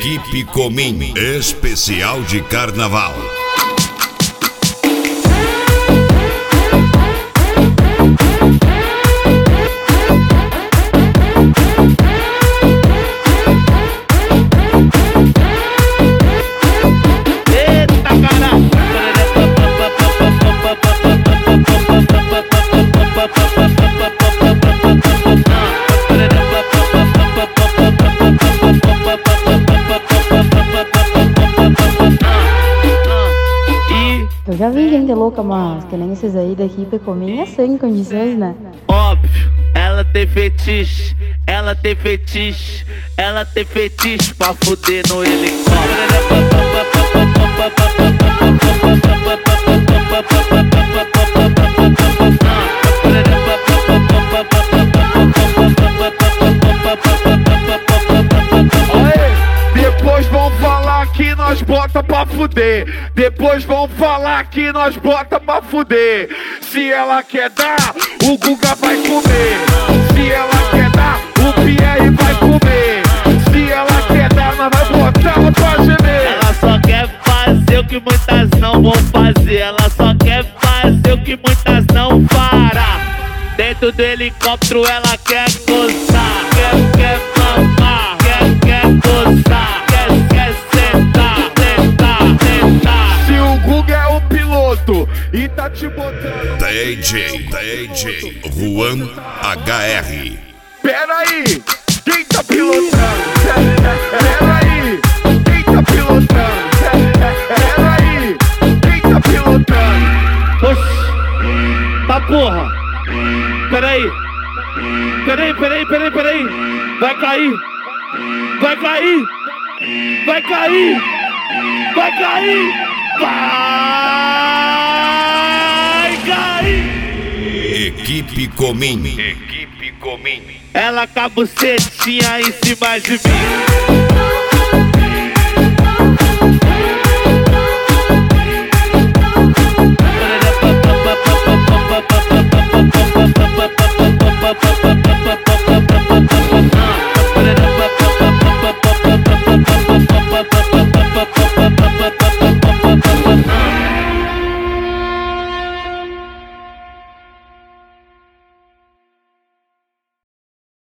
Equipe Comim, especial de carnaval. Eu já vi gente louca, mas que nem esses aí da equipe Comim é sem condições, né? Óbvio, ela tem fetiche, ela tem fetiche, ela tem fetiche pra fuder no helicóptero. Depois vão falar que nós bota pra fuder. Depois vão falar que nós bota pra fuder. Se ela quer dar, o Guga vai comer. Se ela quer dar, o Pierre vai comer. Se ela quer dar, nós vai botar ela pra gemer. Ela só quer fazer o que muitas não vão fazer. Ela só quer fazer o que muitas não fará. Dentro do helicóptero ela quer gozar, quer mamar, quer gozar, quer sentar, tentar. Se o Guga é o piloto e tá te botando DJ Juan HR. Pera aí, quem tá pilotando? Pera aí, quem tá pilotando? Pera aí, quem tá pilotando? Oxi, tá porra. Peraí. Vai cair. Vai cair. Vai cair. Equipe Comim. Ela com a bucetinha em cima de mim.